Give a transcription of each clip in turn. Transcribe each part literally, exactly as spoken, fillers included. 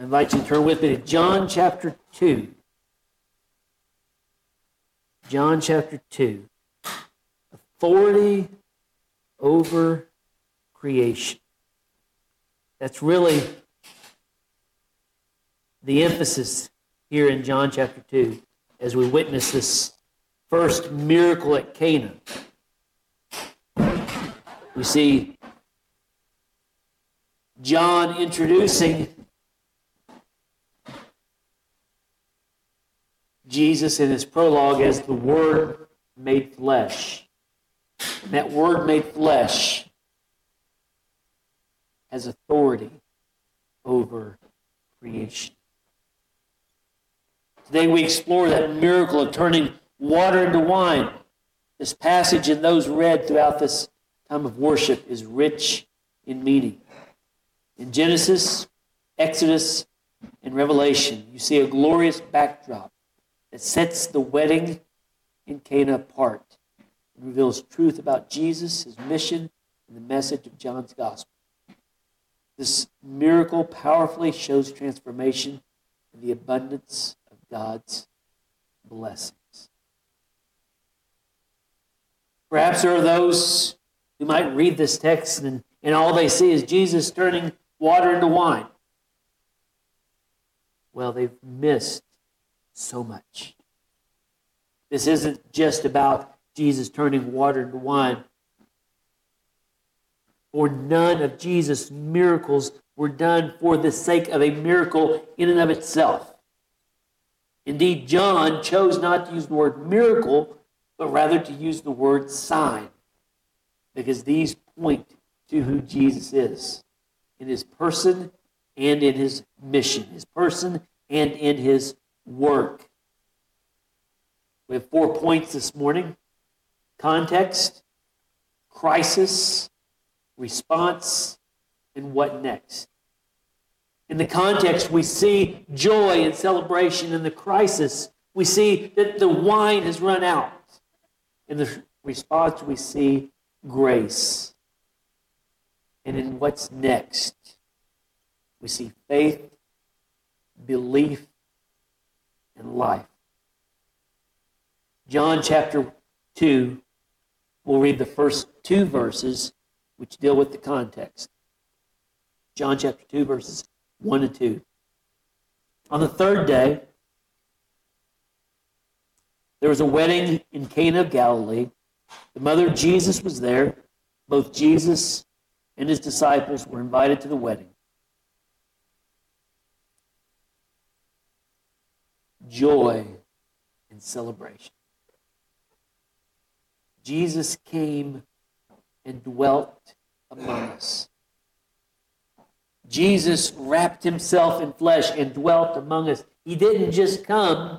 I invite you to turn with me to John chapter two. John chapter two. Authority over creation. That's really the emphasis here in John chapter two as we witness this first miracle at Cana. We see John introducing Jesus in his prologue as the Word made flesh. And that Word made flesh has authority over creation. Today we explore that miracle of turning water into wine. This passage and those read throughout this time of worship is rich in meaning. In Genesis, Exodus, and Revelation, you see a glorious backdrop that sets the wedding in Cana apart and reveals truth about Jesus, his mission, and the message of John's gospel. This miracle powerfully shows transformation and the abundance of God's blessings. Perhaps there are those who might read this text and, and all they see is Jesus turning water into wine. Well, they've missed so much. This isn't just about Jesus turning water into wine. For none of Jesus' miracles were done for the sake of a miracle in and of itself. Indeed, John chose not to use the word miracle, but rather to use the word sign, because these point to who Jesus is in his person and in his mission, his person and in his work. We have four points this morning: context, crisis, response, and what next. In the context, we see joy and celebration. In the crisis, we see that the wine has run out. In the response, we see grace. And in what's next, we see faith, belief, and life. John chapter two, we'll read the first two verses which deal with the context. John chapter two, verses one and two. On the third day, there was a wedding in Cana of Galilee. The mother of Jesus was there. Both Jesus and his disciples were invited to the wedding. Joy and celebration. Jesus came and dwelt among us. Jesus wrapped himself in flesh and dwelt among us. He didn't just come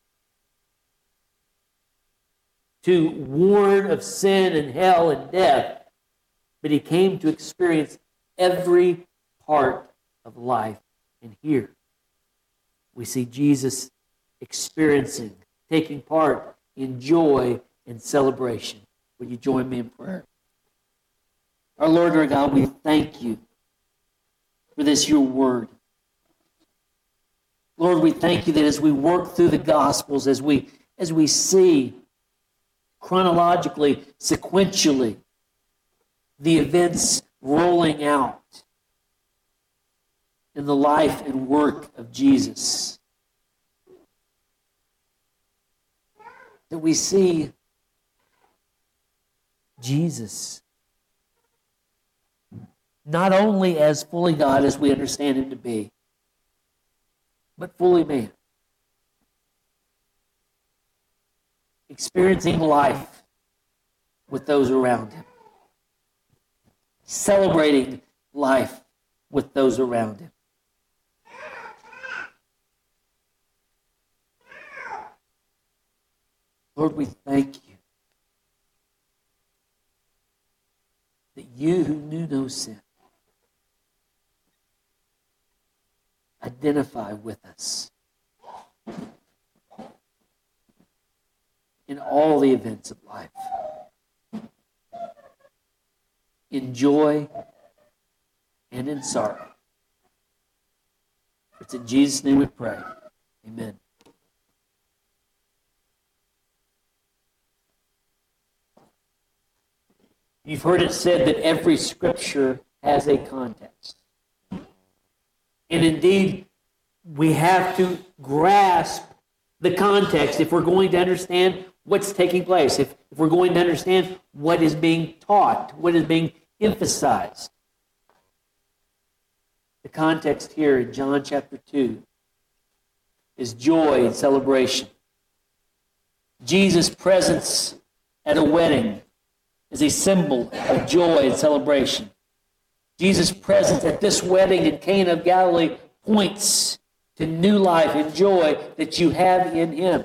to warn of sin and hell and death, but he came to experience every part of life. And here we see Jesus experiencing, taking part in joy and celebration. Will you join me in prayer? Our Lord, our God, we thank you for this, your word. Lord, we thank you that as we work through the Gospels, as we, as we see chronologically, sequentially, the events rolling out in the life and work of Jesus, that we see Jesus not only as fully God as we understand him to be, but fully man, experiencing life with those around him, celebrating life with those around him. Lord, we thank you that you who knew no sin identify with us in all the events of life, in joy and in sorrow. It's in Jesus' name we pray. Amen. You've heard it said that every scripture has a context. And indeed, we have to grasp the context if we're going to understand what's taking place, if, if we're going to understand what is being taught, what is being emphasized. The context here in John chapter two is joy and celebration. Jesus' presence at a wedding is a symbol of joy and celebration. Jesus' presence at this wedding in Cana of Galilee points to new life and joy that you have in Him.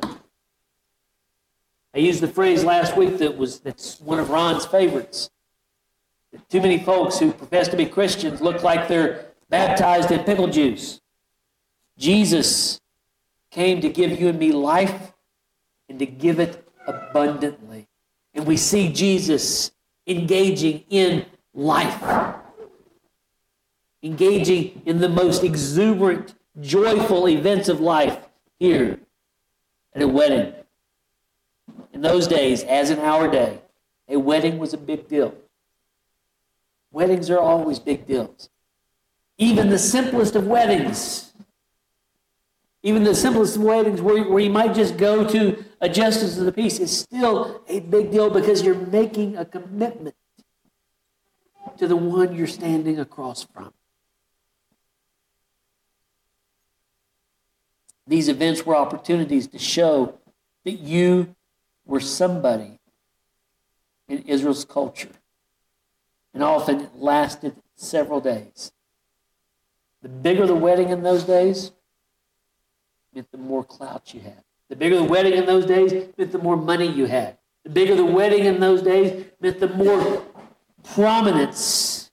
I used the phrase last week that was that's one of Ron's favorites. That too many folks who profess to be Christians look like they're baptized in pickle juice. Jesus came to give you and me life and to give it abundantly. And we see Jesus engaging in life, engaging in the most exuberant, joyful events of life here at a wedding. In those days, as in our day, a wedding was a big deal. Weddings are always big deals. Even the simplest of weddings, even the simplest of weddings where, where you might just go to a justice of the peace is still a big deal because you're making a commitment to the one you're standing across from. These events were opportunities to show that you were somebody in Israel's culture. And often it lasted several days. The bigger the wedding in those days, meant the more clout you had. The bigger the wedding in those days, meant the more money you had. The bigger the wedding in those days, meant the more prominence.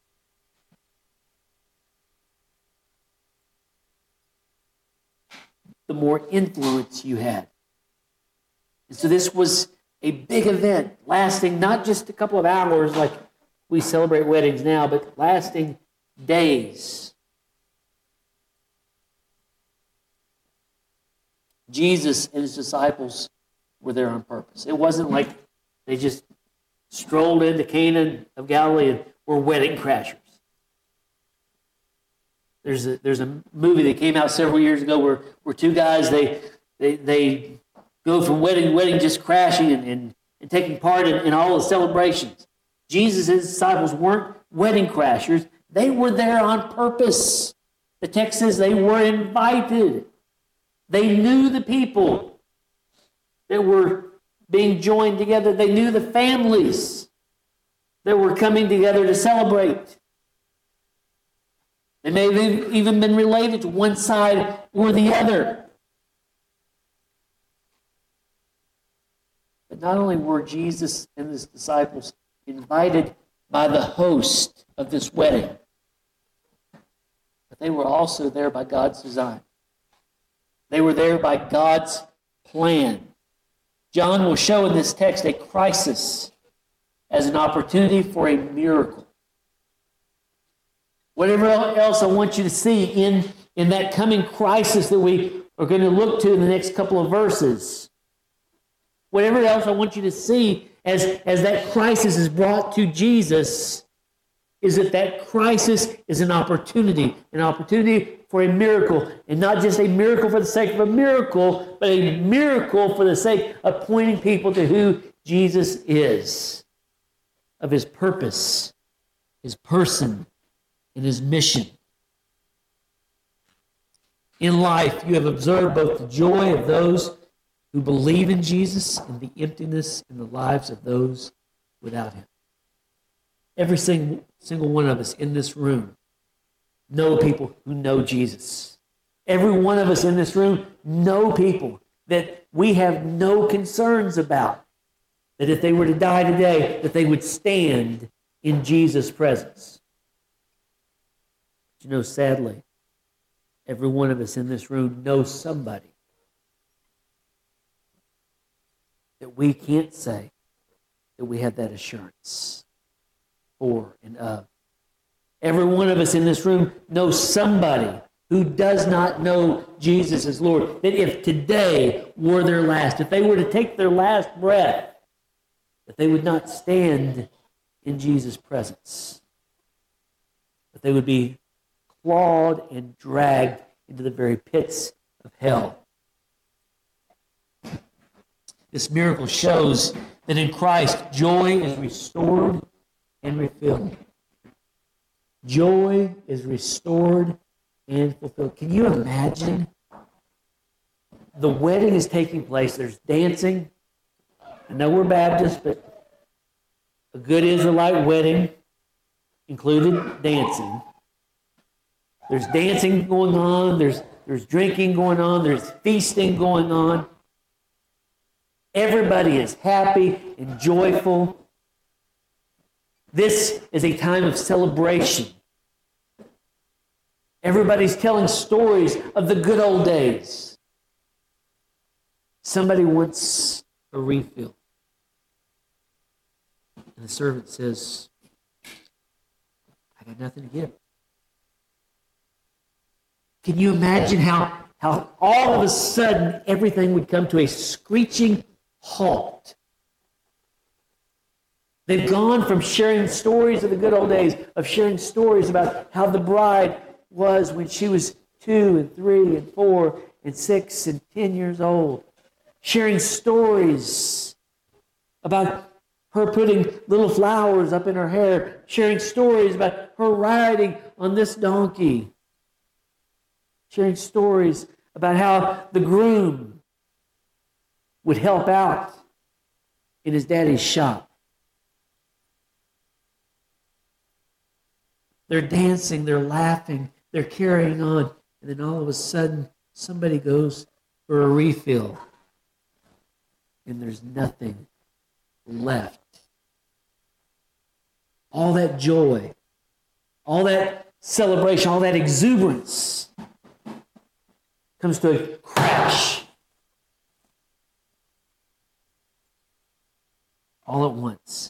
The more influence you had. And so this was a big event, lasting not just a couple of hours like we celebrate weddings now, but lasting days. Jesus and his disciples were there on purpose. It wasn't like they just strolled into Cana of Galilee and were wedding crashers. There's a, there's a movie that came out several years ago where, where two guys, they they they go from wedding to wedding just crashing and, and, and taking part in, in all the celebrations. Jesus and his disciples weren't wedding crashers. They were there on purpose. The text says they were invited. They knew the people that were being joined together. They knew the families that were coming together to celebrate. They may have even been related to one side or the other. But not only were Jesus and his disciples invited by the host of this wedding, but they were also there by God's design. They were there by God's plan. John will show in this text a crisis as an opportunity for a miracle. Whatever else I want you to see in, in that coming crisis that we are going to look to in the next couple of verses, whatever else I want you to see as, as that crisis is brought to Jesus, is that that crisis is an opportunity, an opportunity for a miracle, and not just a miracle for the sake of a miracle, but a miracle for the sake of pointing people to who Jesus is, of his purpose, his person, and his mission. In life, you have observed both the joy of those who believe in Jesus and the emptiness in the lives of those without him. Every single, single one of us in this room know people who know Jesus. Every one of us in this room know people that we have no concerns about, that if they were to die today, that they would stand in Jesus' presence. But you know, sadly, every one of us in this room knows somebody that we can't say that we have that assurance for and of. Every one of us in this room knows somebody who does not know Jesus as Lord, that if today were their last, if they were to take their last breath, that they would not stand in Jesus' presence, but they would be clawed and dragged into the very pits of hell. This miracle shows that in Christ, joy is restored and refilled. Joy is restored and fulfilled. Can you imagine? The wedding is taking place. There's dancing. I know we're Baptists, but a good Israelite wedding included dancing. There's dancing going on. There's, there's drinking going on. There's feasting going on. Everybody is happy and joyful. This is a time of celebration. Everybody's telling stories of the good old days. Somebody wants a refill. And the servant says, I got nothing to give. Can you imagine how, how all of a sudden everything would come to a screeching halt? They've gone from sharing stories of the good old days, of sharing stories about how the bride was when she was two and three and four and six and ten years old. Sharing stories about her putting little flowers up in her hair. Sharing stories about her riding on this donkey. Sharing stories about how the groom would help out in his daddy's shop. They're dancing, they're laughing, they're carrying on. And then all of a sudden, somebody goes for a refill. And there's nothing left. All that joy, all that celebration, all that exuberance comes to a crash. All at once.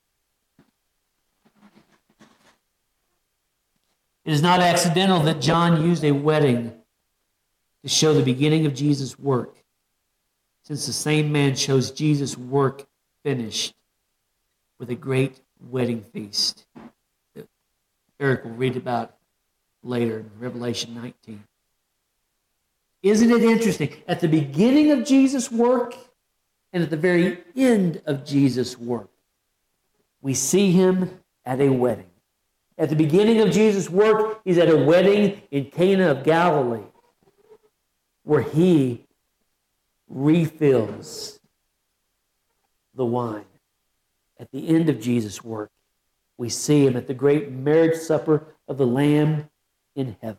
It is not accidental that John used a wedding to show the beginning of Jesus' work, since the same man shows Jesus' work finished with a great wedding feast that Eric will read about later in Revelation nineteen. Isn't it interesting? At the beginning of Jesus' work and at the very end of Jesus' work, we see him at a wedding. At the beginning of Jesus' work, he's at a wedding in Cana of Galilee where he refills the wine. At the end of Jesus' work, we see him at the great marriage supper of the Lamb in heaven.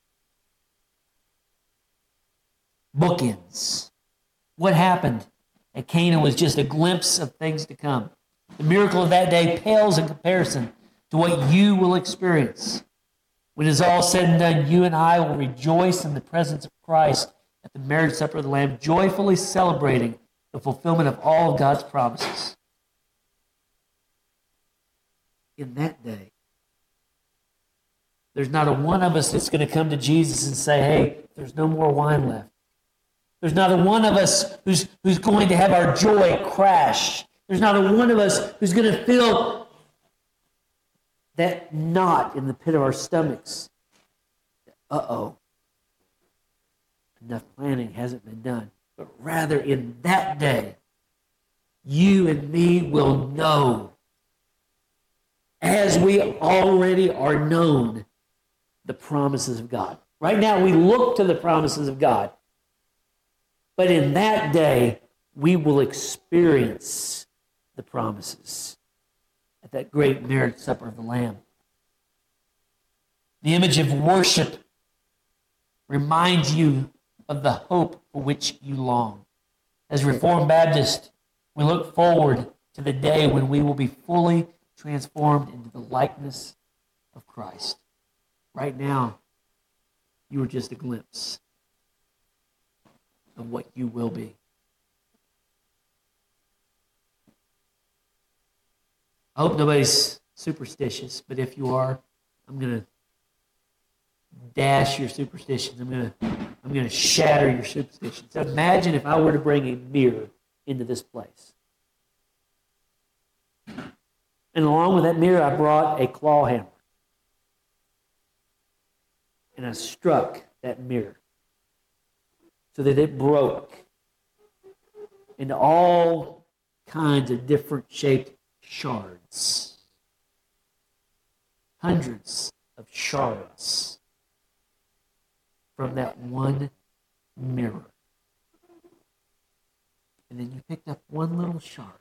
Bookends. What happened at Cana was just a glimpse of things to come. The miracle of that day pales in comparison to what you will experience. When it is all said and done, you and I will rejoice in the presence of Christ at the marriage supper of the Lamb, joyfully celebrating the fulfillment of all of God's promises. In that day, there's not a one of us that's going to come to Jesus and say, hey, there's no more wine left. There's not a one of us who's, who's going to have our joy crash. There's not a one of us who's going to feel that knot in the pit of our stomachs. Uh-oh. Enough planning hasn't been done. But rather in that day, you and me will know, as we already are known, the promises of God. Right now we look to the promises of God. But in that day, we will experience the promises at that great marriage supper of the Lamb. The image of worship reminds you of the hope for which you long. As Reformed Baptists, we look forward to the day when we will be fully transformed into the likeness of Christ. Right now, you are just a glimpse of what you will be. I hope nobody's superstitious, but if you are, I'm going to dash your superstitions. I'm going to I'm going to shatter your superstitions. So imagine if I were to bring a mirror into this place. And along with that mirror, I brought a claw hammer. And I struck that mirror so that it broke into all kinds of different shaped shards. Hundreds of shards from that one mirror. And then you picked up one little shard.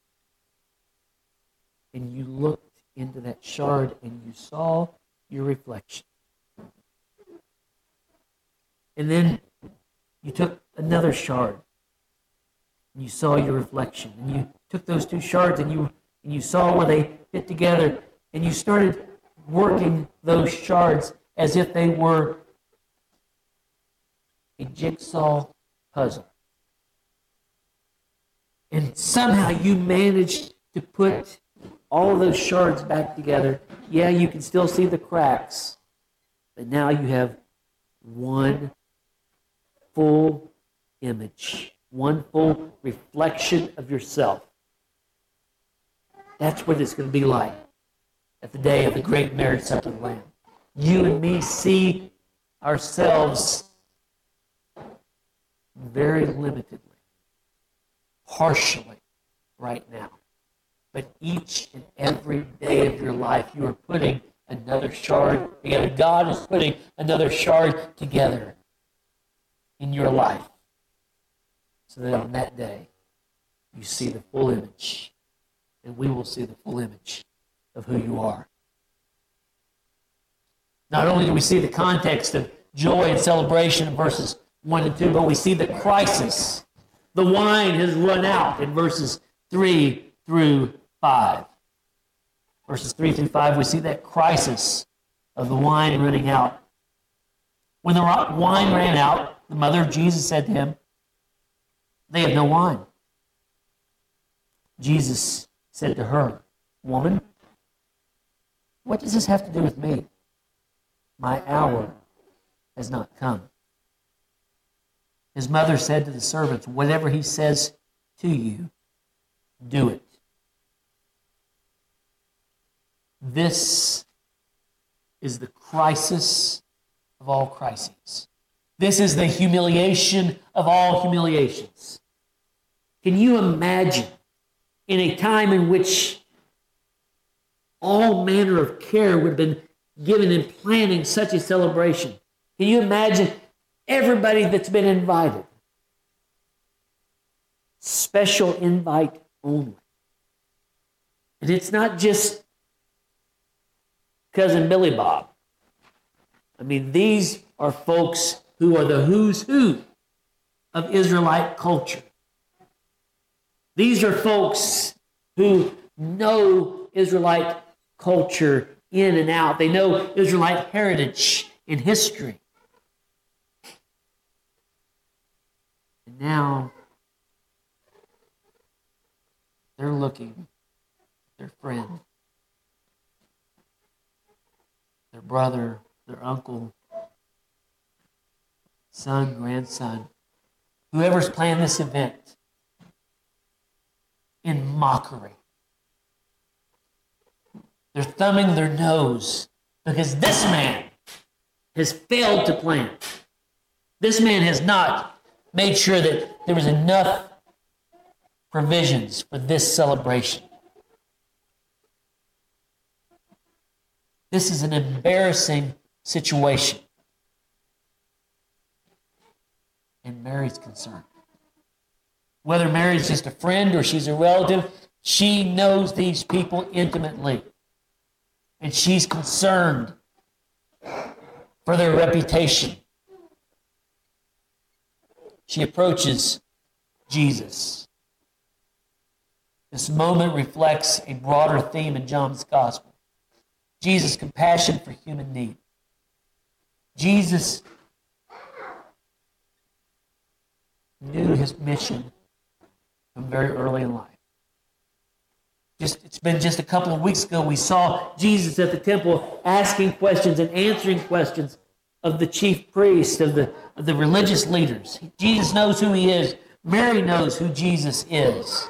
And you looked into that shard and you saw your reflection. And then you took another shard and you saw your reflection. And you took those two shards and you and you saw where they fit together. And you started working those shards as if they were a jigsaw puzzle. And somehow you managed to put all of those shards back together. Yeah, you can still see the cracks, but now you have one full image, one full reflection of yourself. That's what it's going to be like at the day of the great marriage supper of the Lamb. You and me see ourselves very limitedly, partially right now. But each and every day of your life, you are putting another shard together. God is putting another shard together in your life so that on that day, you see the full image. And we will see the full image of who you are. Not only do we see the context of joy and celebration in verses one and two, but we see the crisis. The wine has run out in verses three through five. Verses three through five, we see that crisis of the wine running out. When the wine ran out, the mother of Jesus said to him, "They have no wine." Jesus said to her, "Woman, what does this have to do with me? My hour has not come." His mother said to the servants, "Whatever he says to you, do it." This is the crisis of all crises. This is the humiliation of all humiliations. Can you imagine in a time in which all manner of care would have been given in planning such a celebration? Can you imagine everybody that's been invited? Special invite only. And it's not just Cousin Billy Bob. I mean, these are folks who are the who's who of Israelite culture. These are folks who know Israelite culture in and out. They know Israelite heritage and history. And now they're looking at their friend, their brother, their uncle, son, grandson, whoever's planned this event, in mockery. They're thumbing their nose because this man has failed to plan. This man has not made sure that there was enough provisions for this celebration. This is an embarrassing situation. And Mary's concerned. Whether Mary's just a friend or she's a relative, she knows these people intimately. And she's concerned for their reputation. She approaches Jesus. This moment reflects a broader theme in John's Gospel. Jesus' compassion for human need. Jesus knew his mission from very early in life. Just, it's been just a couple of weeks ago we saw Jesus at the temple asking questions and answering questions of the chief priests, of the, of the religious leaders. Jesus knows who he is. Mary knows who Jesus is.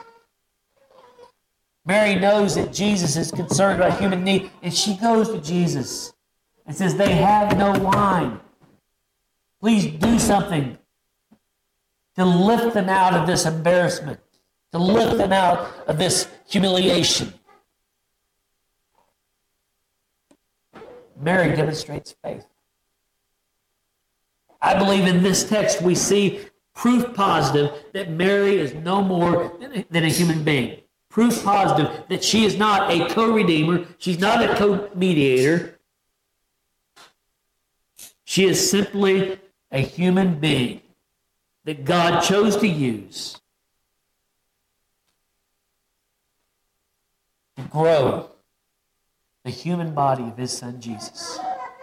Mary knows that Jesus is concerned about human need, and she goes to Jesus and says, they have no wine. Please do something to lift them out of this embarrassment, to lift them out of this humiliation. Mary demonstrates faith. I believe in this text we see proof positive that Mary is no more than a human being. Proof positive that she is not a co-redeemer. She's not a co-mediator. She is simply a human being that God chose to use to grow the human body of his son Jesus.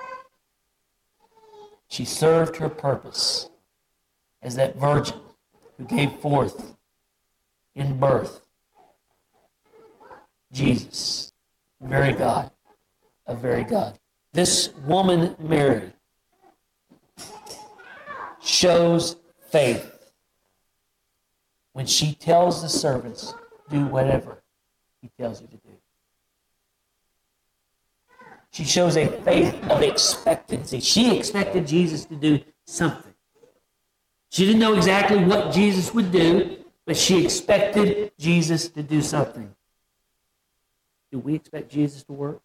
She served her purpose as that virgin who gave forth in birth Jesus, very God, a very God. This woman, Mary, shows faith when she tells the servants, do whatever he tells you to do. She shows a faith of expectancy. She expected Jesus to do something. She didn't know exactly what Jesus would do, but she expected Jesus to do something. Do we expect Jesus to work?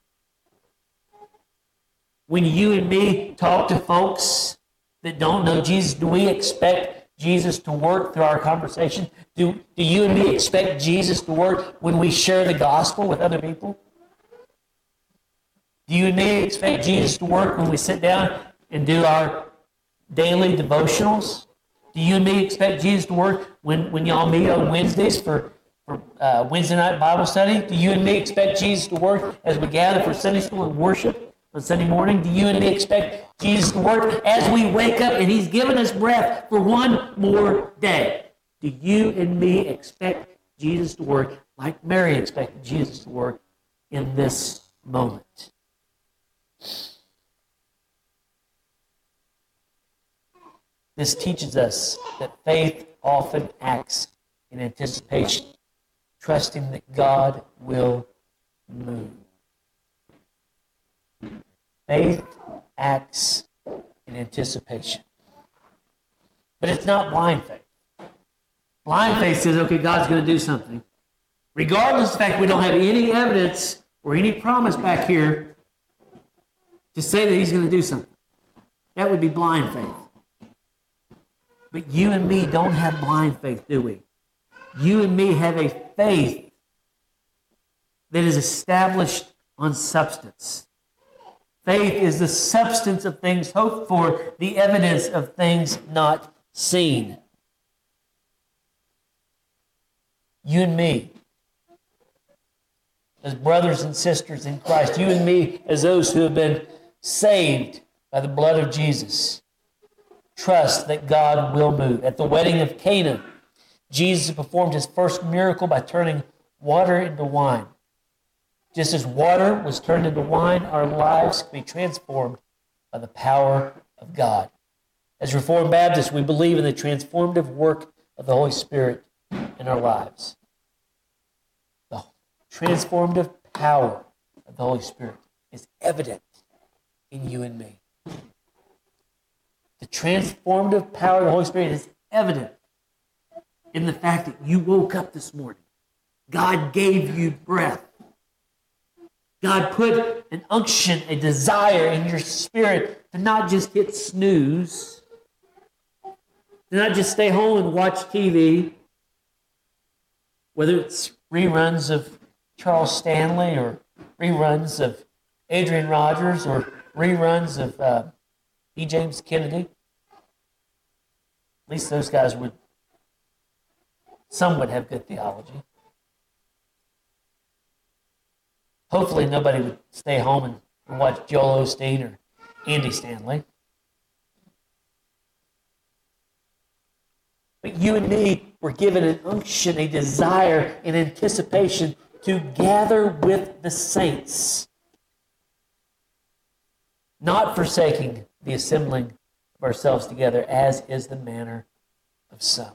When you and me talk to folks that don't know Jesus, do we expect Jesus to work through our conversation? Do, do you and me expect Jesus to work when we share the gospel with other people? Do you and me expect Jesus to work when we sit down and do our daily devotionals? Do you and me expect Jesus to work when, when y'all meet on Wednesdays for, for uh, Wednesday night Bible study? Do you and me expect Jesus to work as we gather for Sunday school and worship on Sunday morning? Do you and me expect Jesus to work as we wake up and he's given us breath for one more day? Do you and me expect Jesus to work like Mary expected Jesus to work in this moment? This teaches us that faith often acts in anticipation, trusting that God will move. Faith acts in anticipation. But it's not blind faith. Blind faith says, okay, God's going to do something. Regardless of the fact we don't have any evidence or any promise back here to say that he's going to do something. That would be blind faith. But you and me don't have blind faith, do we? You and me have a faith that is established on substance. Faith is the substance of things hoped for, the evidence of things not seen. You and me, as brothers and sisters in Christ, you and me as those who have been saved by the blood of Jesus, trust that God will move. At the wedding of Cana, Jesus performed his first miracle by turning water into wine. Just as water was turned into wine, our lives can be transformed by the power of God. As Reformed Baptists, we believe in the transformative work of the Holy Spirit in our lives. The transformative power of the Holy Spirit is evident in you and me. The transformative power of the Holy Spirit is evident in the fact that you woke up this morning. God gave you breath. God put an unction, a desire in your spirit to not just hit snooze, to not just stay home and watch T V, whether it's reruns of Charles Stanley or reruns of Adrian Rogers or reruns of uh, E. James Kennedy. At least those guys would, some would have good theology. Hopefully nobody would stay home and, and watch Joel Osteen or Andy Stanley. But you and me were given an unction, a desire, an anticipation to gather with the saints, not forsaking the the assembling of ourselves together, as is the manner of some.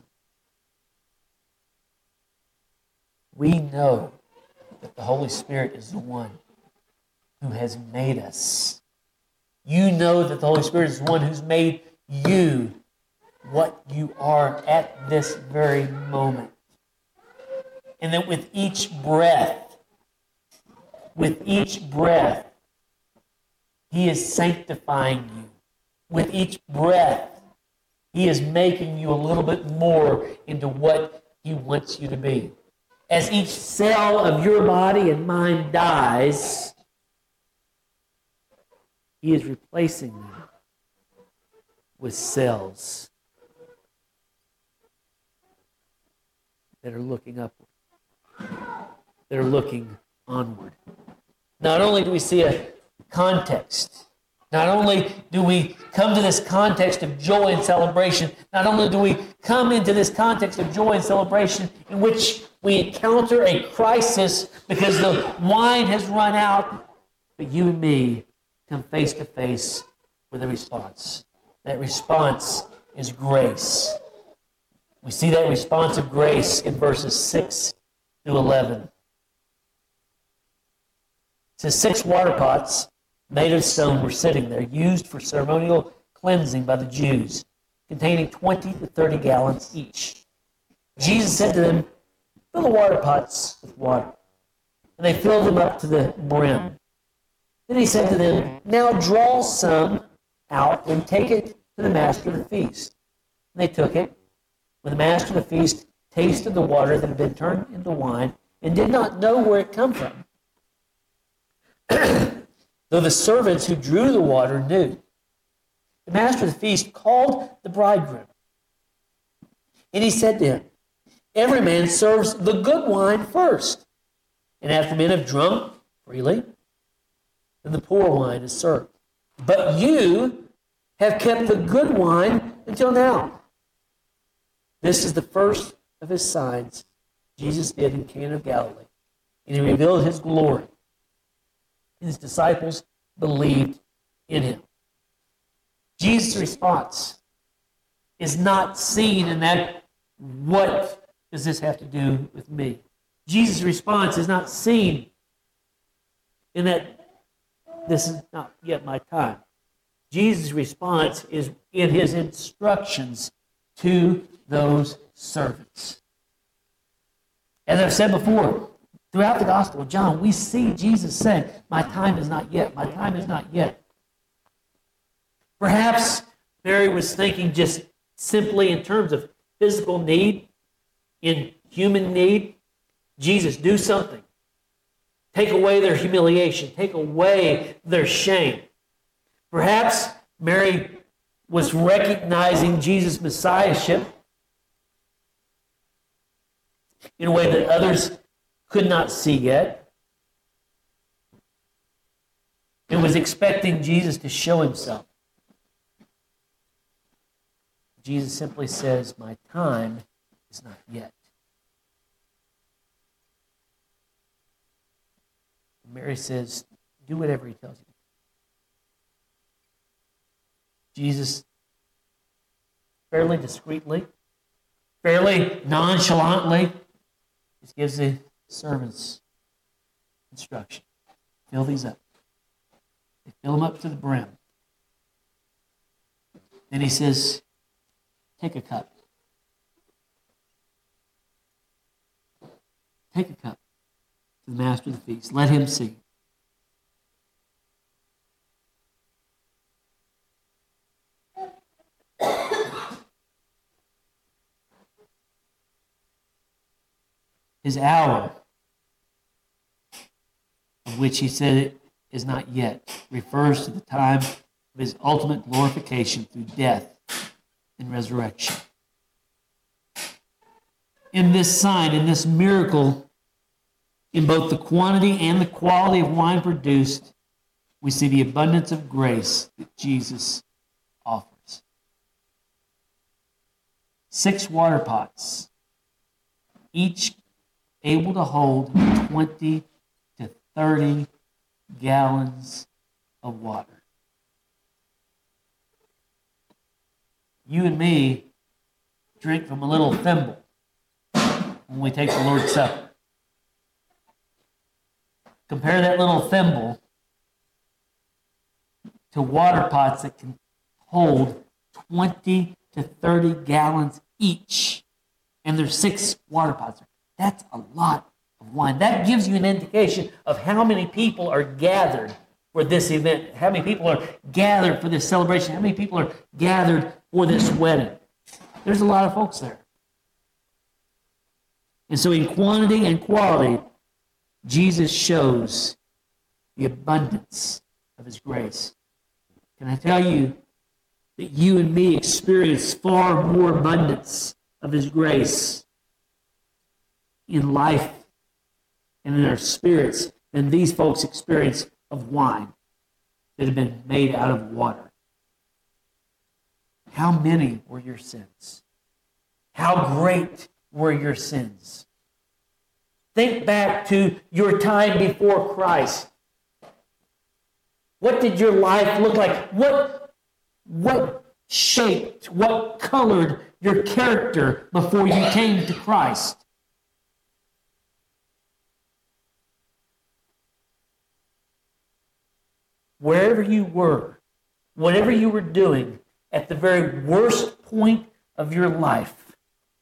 We know that the Holy Spirit is the one who has made us. You know that the Holy Spirit is the one who's made you what you are at this very moment. And that with each breath, with each breath, He is sanctifying you. With each breath, He is making you a little bit more into what He wants you to be. As each cell of your body and mind dies, He is replacing them with cells that are looking upward, that are looking onward. Not only do we see a context, not only do we come to this context of joy and celebration, not only do we come into this context of joy and celebration in which we encounter a crisis because the wine has run out, but you and me come face to face with a response. That response is grace. We see that response of grace in verses six through eleven. It says, six water pots made of stone were sitting there, used for ceremonial cleansing by the Jews, containing twenty to thirty gallons each. Jesus said to them, fill the water pots with water. And they filled them up to the brim. Then he said to them, now draw some out and take it to the master of the feast. And they took it. When the master of the feast tasted the water that had been turned into wine and did not know where it come from, though the servants who drew the water knew, the master of the feast called the bridegroom. And he said to him, every man serves the good wine first, and after men have drunk freely, then the poor wine is served. But you have kept the good wine until now. This is the first of his signs Jesus did in Cana of Galilee, and he revealed his glory. And his disciples believed in him. Jesus' response is not seen in that, what does this have to do with me? Jesus' response is not seen in that, this is not yet my time. Jesus' response is in his instructions to those servants. As I've said before, throughout the Gospel of John, we see Jesus say, my time is not yet, my time is not yet. Perhaps Mary was thinking just simply in terms of physical need, in human need. Jesus, do something. Take away their humiliation. Take away their shame. Perhaps Mary was recognizing Jesus' messiahship in a way that others could not see yet, and was expecting Jesus to show himself. Jesus simply says, my time is not yet. Mary says, do whatever he tells you. Jesus, fairly discreetly, fairly nonchalantly, just gives the servants instruction. Fill these up. They fill them up to the brim. Then he says, take a cup. Take a cup to the master of the feast. Let him see. His hour, of which he said it is not yet, refers to the time of his ultimate glorification through death and resurrection. In this sign, in this miracle, in both the quantity and the quality of wine produced, we see the abundance of grace that Jesus offers. Six water pots, each able to hold twenty to thirty gallons of water. You and me drink from a little thimble when we take the Lord's Supper. Compare that little thimble to water pots that can hold twenty to thirty gallons each. And there's six water pots. That's a lot of wine. That gives you an indication of how many people are gathered for this event, how many people are gathered for this celebration, how many people are gathered for this wedding. There's a lot of folks there. And so in quantity and quality, Jesus shows the abundance of his grace. Can I tell you that you and me experience far more abundance of his grace in life and in our spirits than these folks experience of wine that have been made out of water? How many were your sins? How great were your sins? Think back to your time before Christ. What did your life look like? What, what shaped, what colored your character before you came to Christ? Wherever you were, whatever you were doing, at the very worst point of your life,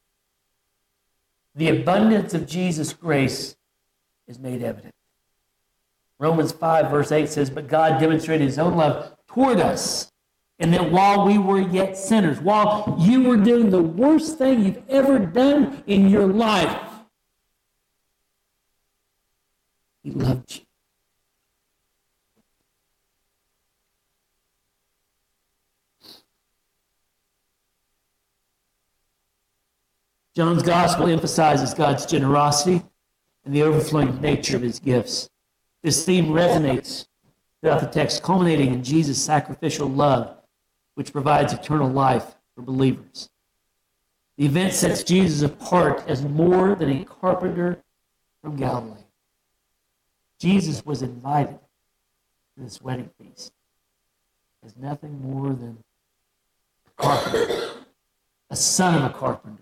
the abundance of Jesus' grace is made evident. Romans five verse eight says, "But God demonstrated his own love toward us, and that while we were yet sinners," while you were doing the worst thing you've ever done in your life, he loved you. John's gospel emphasizes God's generosity and the overflowing nature of his gifts. This theme resonates throughout the text, culminating in Jesus' sacrificial love, which provides eternal life for believers. The event sets Jesus apart as more than a carpenter from Galilee. Jesus was invited to this wedding feast as nothing more than a carpenter, a son of a carpenter.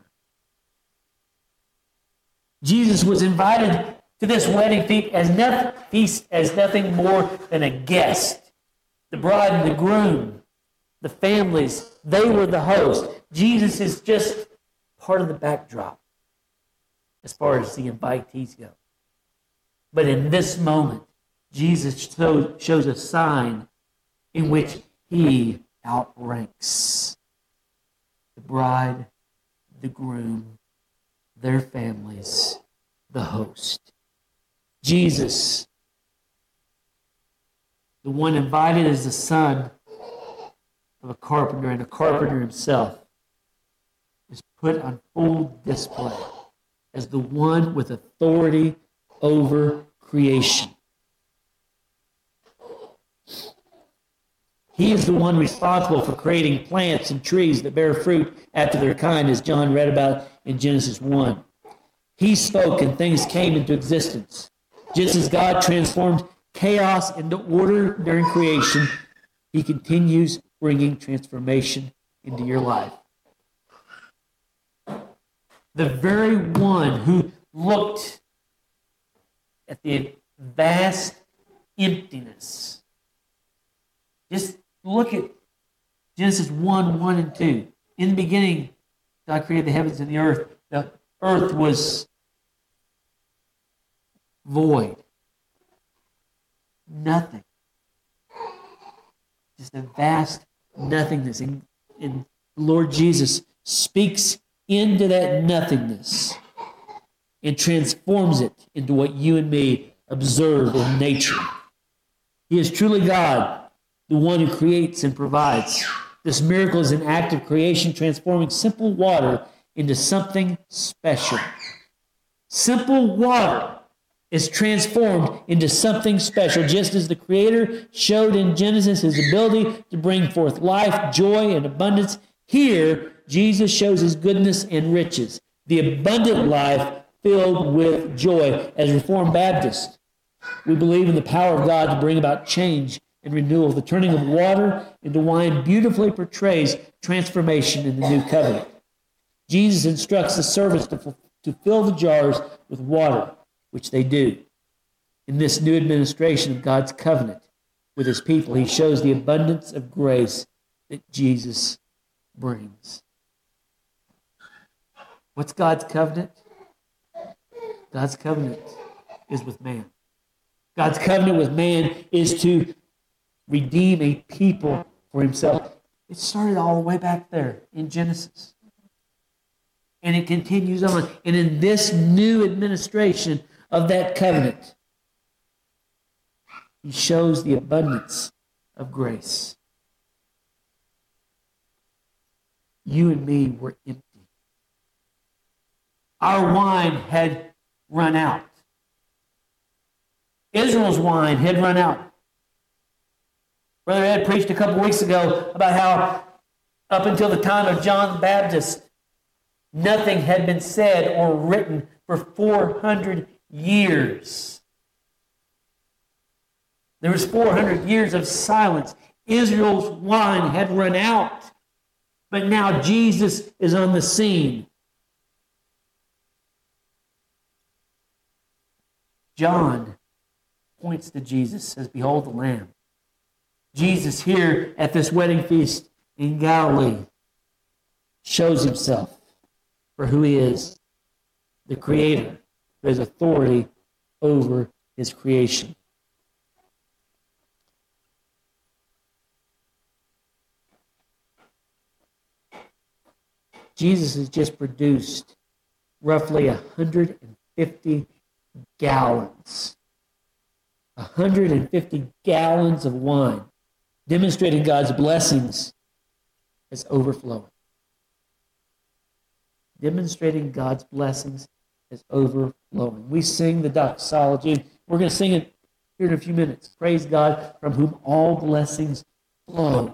Jesus was invited to this wedding feast as, nothing, feast as nothing more than a guest. The bride and the groom, the families, they were the host. Jesus is just part of the backdrop as far as the invitees go. But in this moment, Jesus shows a sign in which he outranks the bride, the groom, their families, the host. Jesus, the one invited as the son of a carpenter and a carpenter himself, is put on full display as the one with authority over creation. He is the one responsible for creating plants and trees that bear fruit after their kind, as John read about in Genesis one. He spoke and things came into existence. Just as God transformed chaos into order during creation, he continues bringing transformation into your life. The very one who looked at the vast emptiness. Just look at Genesis one, one and two. In the beginning, God created the heavens and the earth. The earth was void. Nothing. Just a vast nothingness. And, and Lord Jesus speaks into that nothingness and transforms it into what you and me observe in nature. He is truly God, the one who creates and provides. This miracle is an act of creation, transforming simple water into something special. Simple water is transformed into something special, just as the Creator showed in Genesis his ability to bring forth life, joy, and abundance. Here, Jesus shows his goodness and riches, the abundant life filled with joy. As Reformed Baptists, we believe in the power of God to bring about change and renewal. The turning of water into wine beautifully portrays transformation in the new covenant. Jesus instructs the servants to, to fill the jars with water, which they do. In this new administration of God's covenant with his people, he shows the abundance of grace that Jesus brings. What's God's covenant? God's covenant is with man. God's covenant with man is to redeem a people for himself. It started all the way back there in Genesis. And it continues on. And in this new administration of that covenant, he shows the abundance of grace. You and me were empty. Our wine had run out. Israel's wine had run out. Brother Ed preached a couple weeks ago about how up until the time of John the Baptist, nothing had been said or written for four hundred years. There was four hundred years of silence. Israel's wine had run out. But now Jesus is on the scene. John points to Jesus, says, "Behold the Lamb." Jesus here at this wedding feast in Galilee shows himself for who he is, the Creator, who has authority over his creation. Jesus has just produced roughly one hundred fifty gallons. one hundred fifty gallons of wine, demonstrating God's blessings as overflowing. Demonstrating God's blessings as overflowing. We sing the doxology. We're going to sing it here in a few minutes. Praise God, from whom all blessings flow.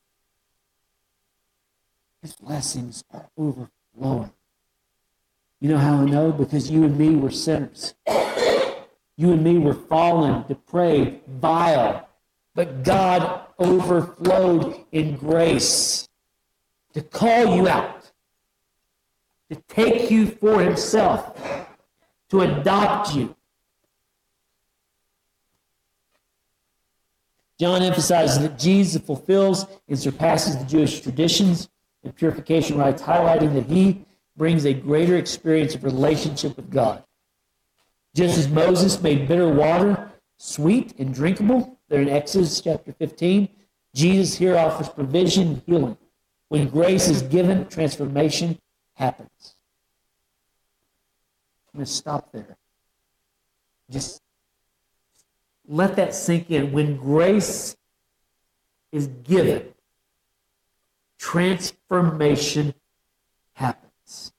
His blessings are overflowing. You know how I know? Because you and me were sinners. You and me were fallen, depraved, vile. But God overflowed in grace to call you out, to take you for himself, to adopt you. John emphasizes that Jesus fulfills and surpasses the Jewish traditions and purification rites, highlighting that he brings a greater experience of relationship with God. Just as Moses made bitter water sweet and drinkable, there in Exodus chapter fifteen, Jesus here offers provision and healing. When grace is given, transformation happens. I'm going to stop there. Just let that sink in. When grace is given, transformation happens.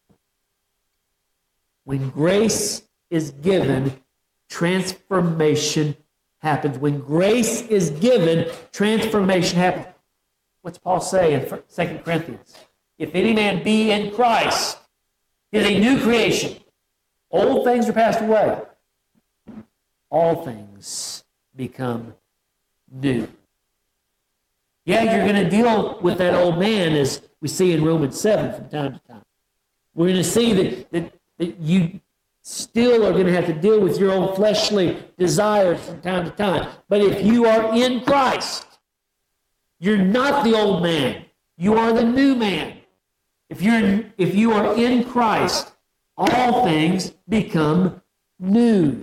When grace is given, transformation happens. When grace is given, transformation happens. What's Paul say in Second Corinthians? If any man be in Christ, he is a new creation. Old things are passed away. All things become new. Yeah, you're going to deal with that old man, as we see in Romans seven from time to time. We're going to see that, that, that you still are going to have to deal with your own fleshly desires from time to time. But if you are in Christ, you're not the old man. You are the new man. If you're if you are in Christ, all things become new.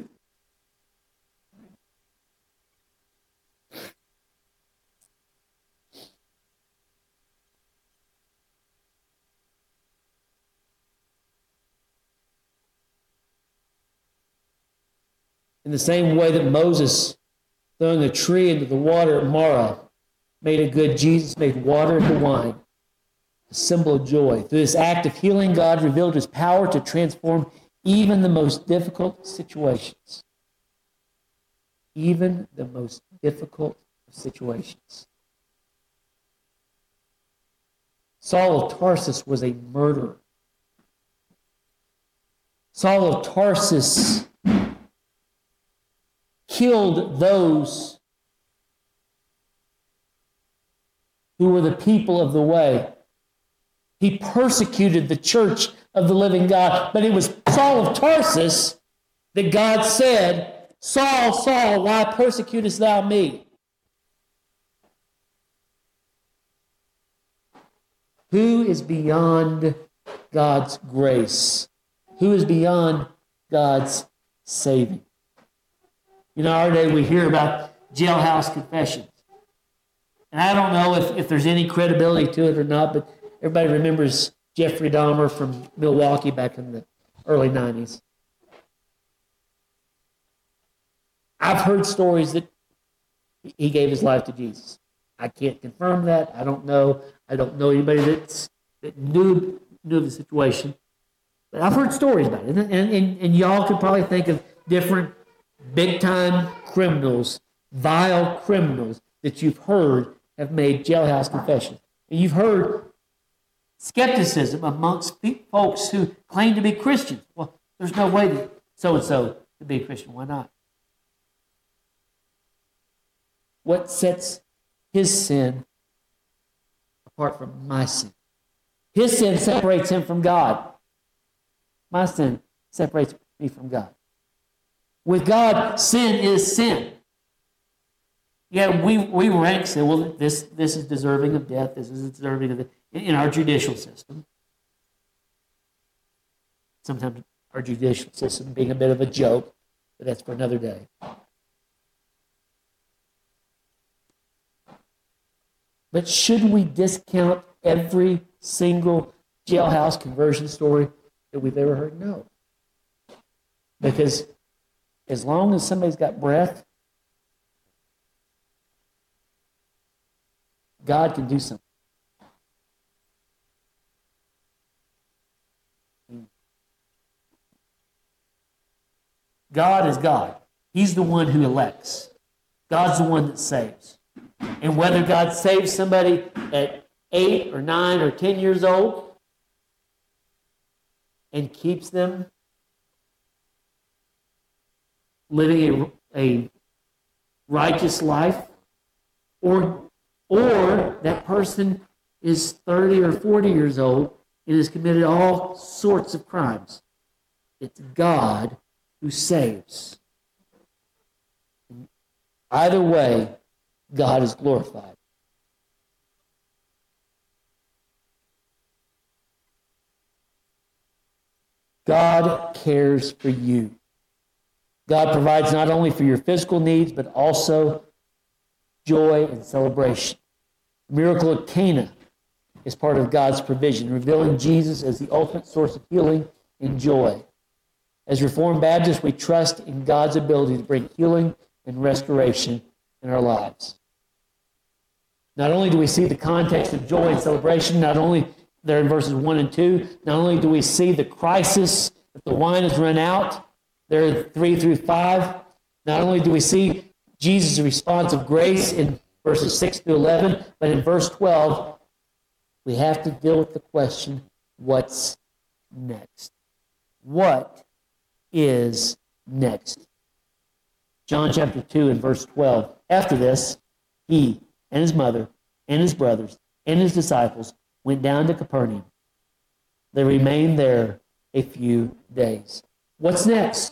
In the same way that Moses, throwing a tree into the water at Marah, made it good, Jesus made water into wine, a symbol of joy. Through this act of healing, God revealed his power to transform even the most difficult situations. Even the most difficult of situations. Saul of Tarsus was a murderer. Saul of Tarsus killed those who were the people of the way. He persecuted the church of the living God. But it was Saul of Tarsus that God said, Saul, Saul, why persecutest thou me? Who is beyond God's grace? Who is beyond God's saving? You know, our day we hear about jailhouse confessions. And I don't know if, if there's any credibility to it or not, but everybody remembers Jeffrey Dahmer from Milwaukee back in the early nineties. I've heard stories that he gave his life to Jesus. I can't confirm that. I don't know. I don't know anybody that's, that knew, knew the situation. But I've heard stories about it. And, and, and y'all could probably think of different big-time criminals, vile criminals that you've heard have made jailhouse confessions. And you've heard skepticism amongst folks who claim to be Christians. Well, there's no way that so-and-so could be a Christian. Why not? What sets his sin apart from my sin? His sin separates him from God. My sin separates me from God. With God, sin is sin. Yeah, we, we rank say, well, this, this is deserving of death, this is deserving of the, in our judicial system. Sometimes our judicial system being a bit of a joke, but that's for another day. But should we discount every single jailhouse conversion story that we've ever heard? No. Because as long as somebody's got breath, God can do something. God is God. He's the one who elects. God's the one that saves. And whether God saves somebody at eight or nine or ten years old and keeps them living a, a righteous life, or or that person is thirty or forty years old and has committed all sorts of crimes, it's God who saves. Either way, God is glorified. God cares for you. God provides not only for your physical needs, but also joy and celebration. The miracle at Cana is part of God's provision, revealing Jesus as the ultimate source of healing and joy. As Reformed Baptists, we trust in God's ability to bring healing and restoration in our lives. Not only do we see the context of joy and celebration, not only there in verses one and two, not only do we see the crisis that the wine has run out, there in three through five, not only do we see Jesus' response of grace in verses six through eleven, but in verse twelve, we have to deal with the question, what's next? What is next? John chapter two and verse twelve. After this, he and his mother and his brothers and his disciples went down to Capernaum. They remained there a few days. What's next?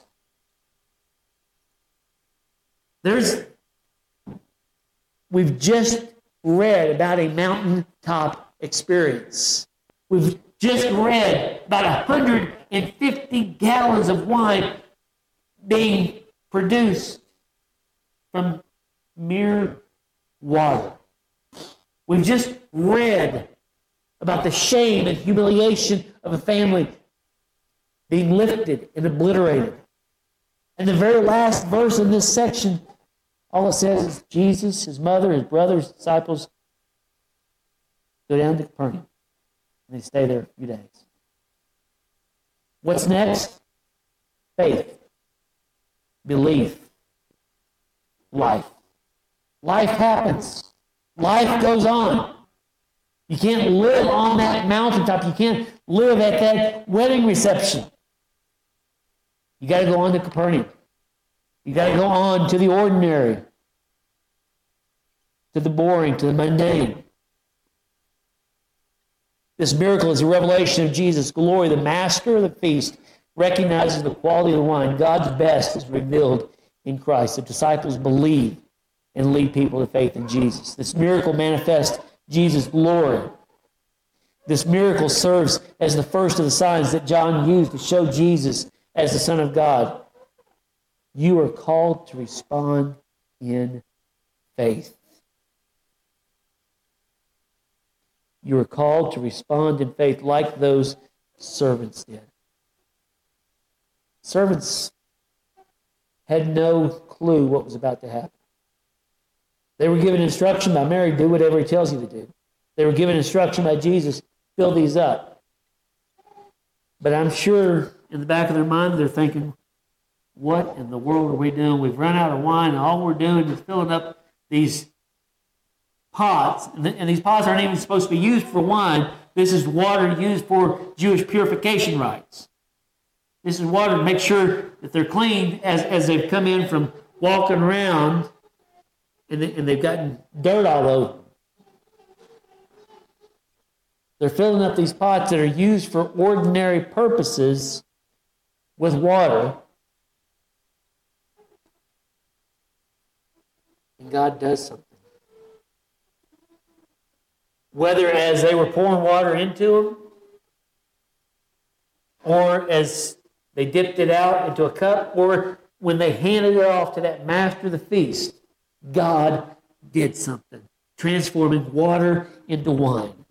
There's, we've just read about a mountaintop experience. We've just read about one hundred fifty gallons of wine being produced from mere water. We've just read about the shame and humiliation of a family being lifted and obliterated. And the very last verse in this section, all it says is Jesus, his mother, his brothers, disciples go down to Capernaum. And they stay there a few days. What's next? Faith, belief, life. Life happens. Life goes on. You can't live on that mountaintop. You can't live at that wedding reception. You got to go on to Capernaum. You got to go on to the ordinary, to the boring, to the mundane. This miracle is a revelation of Jesus' glory. The master of the feast recognizes the quality of the wine. God's best is revealed in Christ. The disciples believe and lead people to faith in Jesus. This miracle manifests Jesus' glory. This miracle serves as the first of the signs that John used to show Jesus as the Son of God. You are called to respond in faith. You are called to respond in faith like those servants did. Servants had no clue what was about to happen. They were given instruction by Mary, do whatever he tells you to do. They were given instruction by Jesus, fill these up. But I'm sure in the back of their mind they're thinking, what in the world are we doing? We've run out of wine and all we're doing is filling up these pots. And, th- and these pots aren't even supposed to be used for wine. This is water used for Jewish purification rites. This is water to make sure that they're clean as, as they've come in from walking around and, they, and they've gotten dirt all over them. They're filling up these pots that are used for ordinary purposes with water. And God does something. Whether as they were pouring water into them, or as they dipped it out into a cup, or when they handed it off to that master of the feast, God did something, transforming water into wine.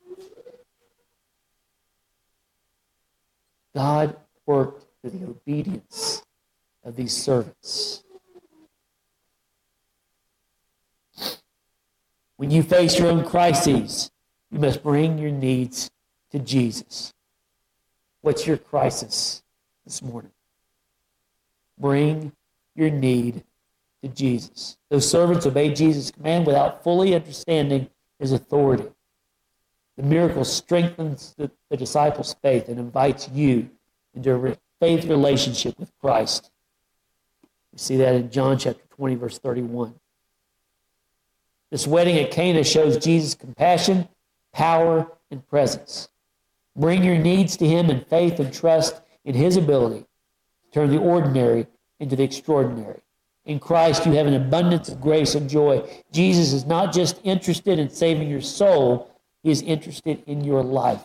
God worked through the obedience of these servants. When you face your own crises, you must bring your needs to Jesus. What's your crisis this morning? Bring your need to Jesus. Those servants obeyed Jesus' command without fully understanding his authority. The miracle strengthens the, the disciples' faith and invites you into a faith relationship with Christ. We see that in John chapter twenty, verse thirty-one. This wedding at Cana shows Jesus' compassion, power, and presence. Bring your needs to him in faith and trust in his ability to turn the ordinary into the extraordinary. In Christ, you have an abundance of grace and joy. Jesus is not just interested in saving your soul, he is interested in your life.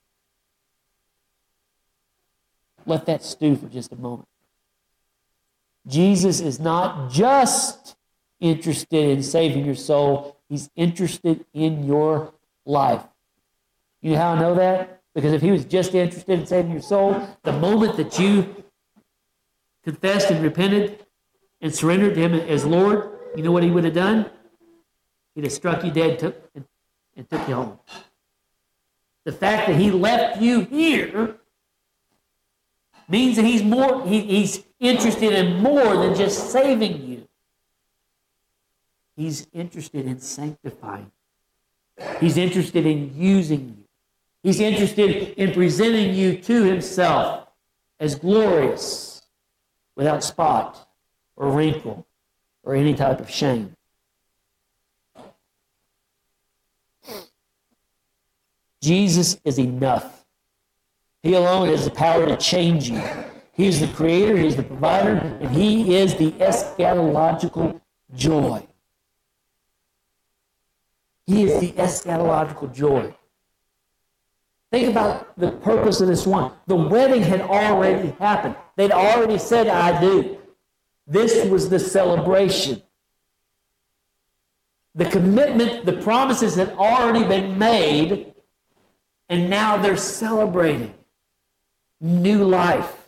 Let that stew for just a moment. Jesus is not just interested in saving your soul, he's interested in your life. You know how I know that? Because if he was just interested in saving your soul, the moment that you confessed and repented and surrendered to him as Lord, you know what he would have done? He'd have struck you dead and took, and, and took you home. The fact that he left you here means that he's more he, he's interested in more than just saving you. He's interested in sanctifying you. He's interested in using you. He's interested in presenting you to himself as glorious, without spot or wrinkle or any type of shame. Jesus is enough. He alone has the power to change you. He is the creator, he is the provider, and he is the eschatological joy. He is the eschatological joy. Think about the purpose of this one. The wedding had already happened. They'd already said, I do. This was the celebration. The commitment, the promises had already been made, and now they're celebrating new life.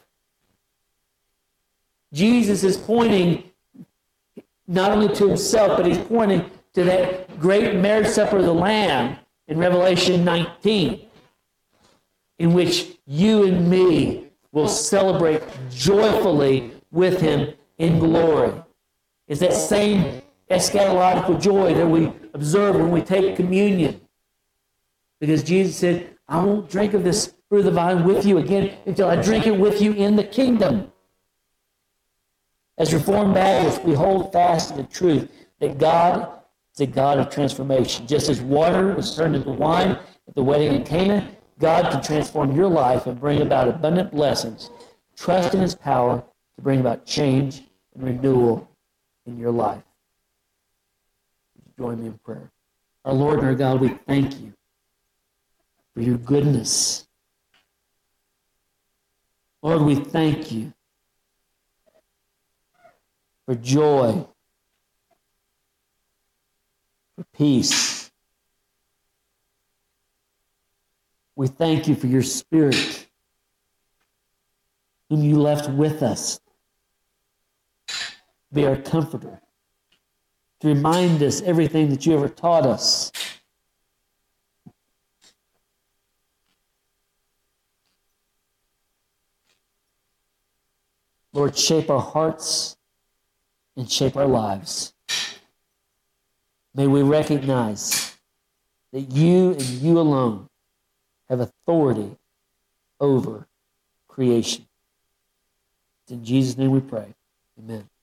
Jesus is pointing not only to himself, but he's pointing to that great marriage supper of the Lamb in Revelation nineteen, in which you and me will celebrate joyfully with him in glory. It's that same eschatological joy that we observe when we take communion. Because Jesus said, I won't drink of this fruit of the vine with you again until I drink it with you in the kingdom. As Reformed Baptists, we hold fast to the truth that God is a God of transformation. Just as water was turned into wine at the wedding in Cana, God can transform your life and bring about abundant blessings. Trust in His power to bring about change and renewal in your life. Join me in prayer. Our Lord and our God, we thank you for your goodness. Lord, we thank you for joy, for peace. We thank you for your Spirit, whom you left with us, to be our comforter, to remind us everything that you ever taught us. Lord, shape our hearts and shape our lives. May we recognize that you and you alone have authority over creation. In Jesus' name we pray. Amen.